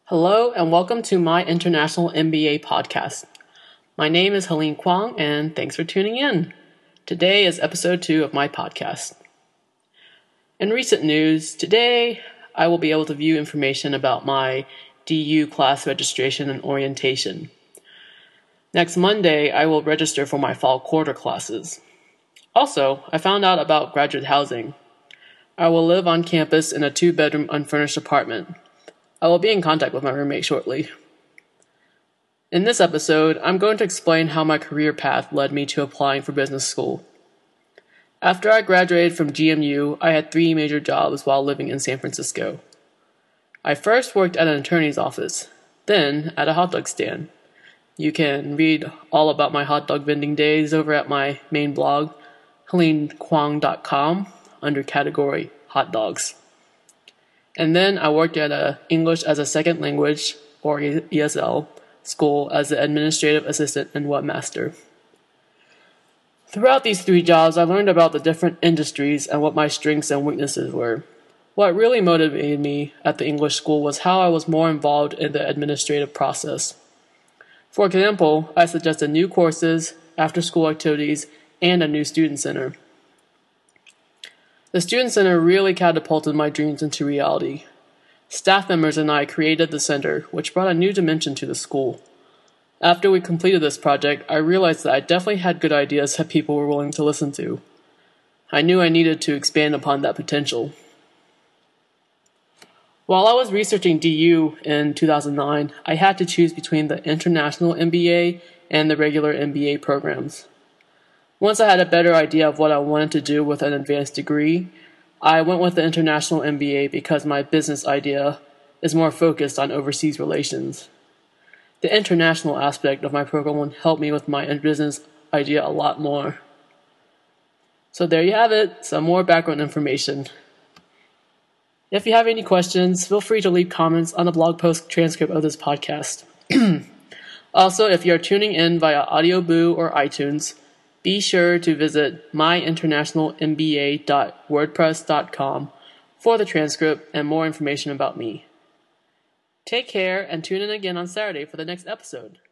Hello and welcome to my International MBA podcast. My name is Helene Kwong and thanks for tuning in. Today is episode 2 of my podcast. In recent news, today I will be able to view information about my DU class registration and orientation. Next Monday, I will register for my fall quarter classes. Also, I found out about graduate housing. I will live on campus in a 2-bedroom unfurnished apartment. I will be in contact with my roommate shortly. In this episode, I'm going to explain how my career path led me to applying for business school. After I graduated from GMU, I had 3 major jobs while living in San Francisco. I first worked at an attorney's office, then at a hot dog stand. You can read all about my hot dog vending days over at my main blog, helenekwong.com, under category Hot Dogs. And then I worked at a English as a Second Language, or ESL, school as an administrative assistant and webmaster. Throughout these 3 jobs, I learned about the different industries and what my strengths and weaknesses were. What really motivated me at the English school was how I was more involved in the administrative process. For example, I suggested new courses, after-school activities, and a new student center. The Student Center really catapulted my dreams into reality. Staff members and I created the center, which brought a new dimension to the school. After we completed this project, I realized that I definitely had good ideas that people were willing to listen to. I knew I needed to expand upon that potential. While I was researching DU in 2009, I had to choose between the International MBA and the regular MBA programs. Once I had a better idea of what I wanted to do with an advanced degree, I went with the International MBA because my business idea is more focused on overseas relations. The international aspect of my program will help me with my business idea a lot more. So there you have it, some more background information. If you have any questions, feel free to leave comments on the blog post transcript of this podcast. Also, if you're tuning in via AudioBoo or iTunes, be sure to visit myinternationalmba.wordpress.com for the transcript and more information about me. Take care and tune in again on Saturday for the next episode.